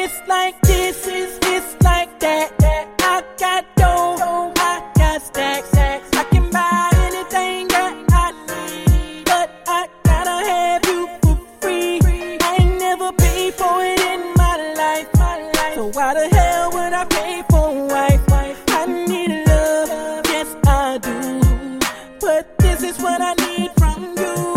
It's like this, it's like that. I got dough, I got stacks. I can buy anything that I need, but I gotta have you for free. I ain't never paid for it in my life. So why the hell would I pay for a wife? I need love, yes I do, but this is what I need from you.